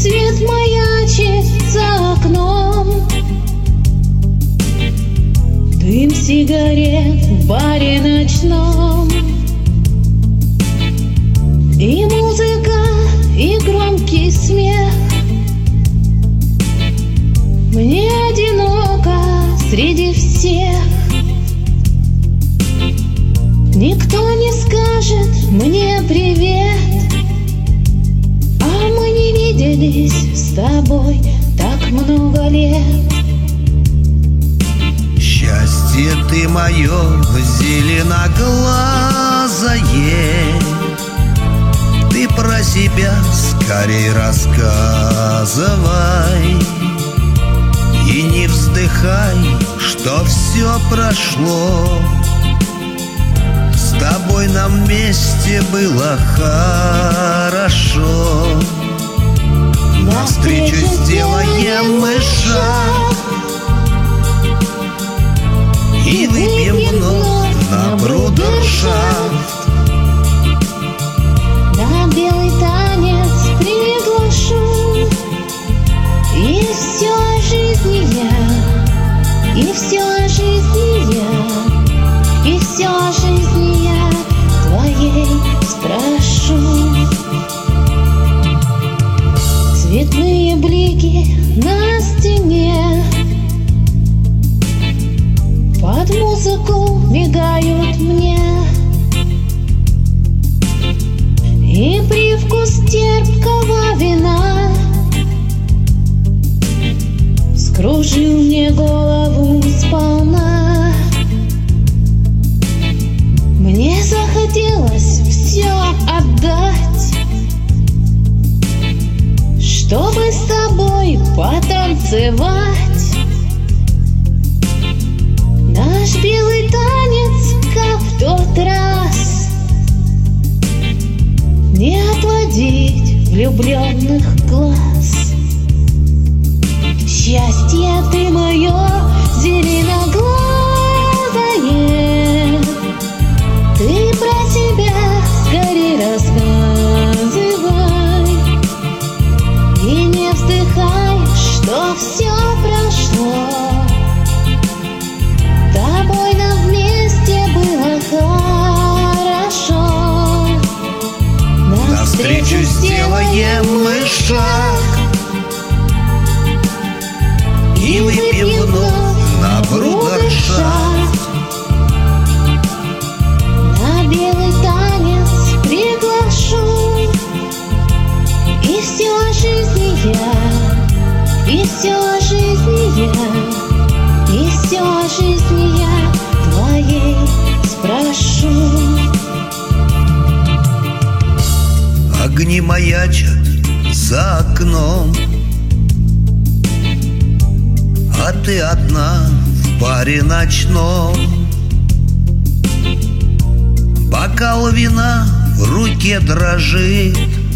свет маячит за окном, дым сигарет в баре ночном, и музыка, и громкий смех. Мне одиноко среди всех. Никто не скажет мне привет, а мы не виделись с тобой так много лет. Счастье ты мое зеленоглазое, ты про себя скорей рассказывай. И не вздыхай, что все прошло. С тобой нам вместе было хорошо. Навстречу сделаем мы шаг и выпьем вновь на брудершафт. На белый танец приглашу, и все о жизни я, и все о жизни я, и все о жизни я твоей спрошу. Цветные блики на стене под музыку мигают мне, и привкус терпкого вина скружил мне голову сполна. Мне захотелось все отдать, чтобы с тобой потанцевать. Наш белый танец, как в тот раз, не отводить влюбленных глаз. Счастье ты мое зеленоглазое, ты про себя скорей рассказывай. И не вздыхай, что все прошло. С тобой нам вместе было хорошо. Навстречу сделаем мы шаг и выпьем вновь на брудершафт. На белый танец приглашу, и все о жизни я, и все о жизни я, и все о жизни я твоей спрошу. Огни маячат за окном, а ты одна в баре ночном. Бокал вина в руке дрожит,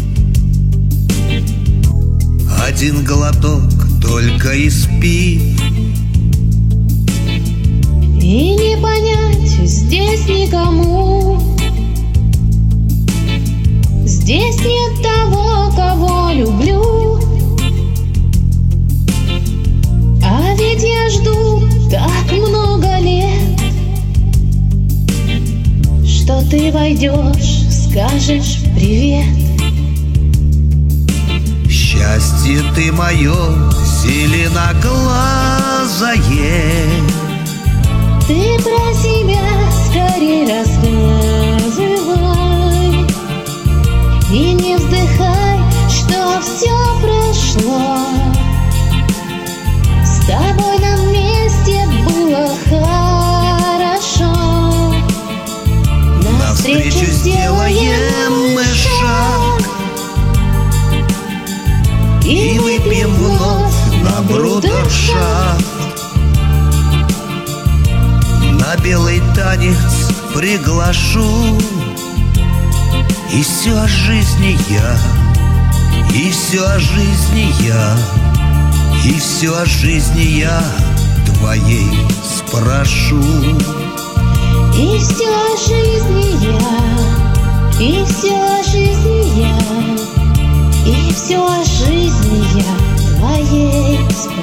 один глоток только и спит. И не понять здесь никому, здесь нет того, кого люблю. А ведь я жду так много лет, что ты войдешь, скажешь привет. Счастье ты мое зеленоглазое, ты про себя скорей рассказывай. И не вздыхай, что все прошло. С тобой нам вместе было хорошо. Навстречу сделаем мы шаг и выпьем вновь на брудершафт. На белый танец приглашу, и все о жизни я, и все о жизни я, и все о жизни я твоей спрошу. И все о жизни я, и все о жизни я, И все о жизни я твоей